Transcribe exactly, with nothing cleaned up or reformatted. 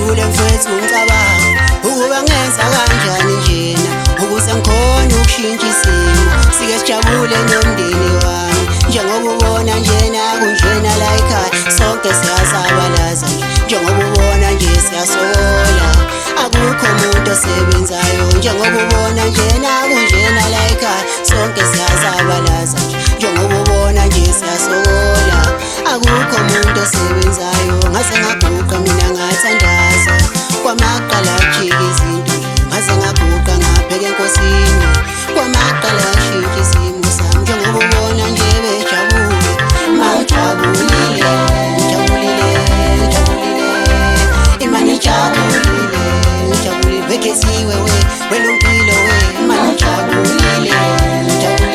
ngijabule mfethu ngicabanga ukuba ngenza kanjani njena ukuze ngikhone ukushintsha isimo sike sijabule nomndeni wami njengoba ubona njena kunjena la ekhaya sonke siyazabalaza njengoba ubona nje siyasola akukho umuntu osebenzayo njengoba ubona njena kunjena la ekhaya sonke siyazabalaza njengoba ubona nje siyasola akukho umuntu osebenzayo ngase ngaguqa mina ngathandaza kwamaqala ajika izinto ngase ngaguqa ngabheka enkosini kwamaqala ashintsha isimo sami njengoba ubona nje bejabule mangijabulile ngijabulile ngijabulile imani jabulile ngijabulile bekhethiwe we welumpilo we imani jabulile ngijabulile